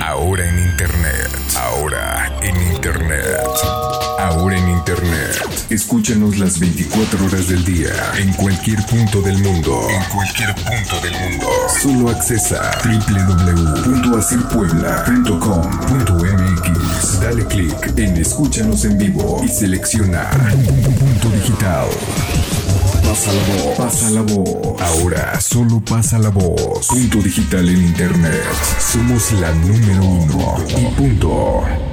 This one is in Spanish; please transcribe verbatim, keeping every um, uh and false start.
Ahora en Internet. Ahora en Internet. Ahora en Internet. Escúchanos las veinticuatro horas del día. En cualquier punto del mundo. En cualquier punto del mundo. Solo accesa doble u doble u doble u punto asir puebla punto com punto m x. Dale clic en Escúchanos en vivo y selecciona Punto Digital. Pasa la voz. Pasa la voz. Ahora solo pasa la voz. Punto Digital en Internet. Somos la número uno. Y punto.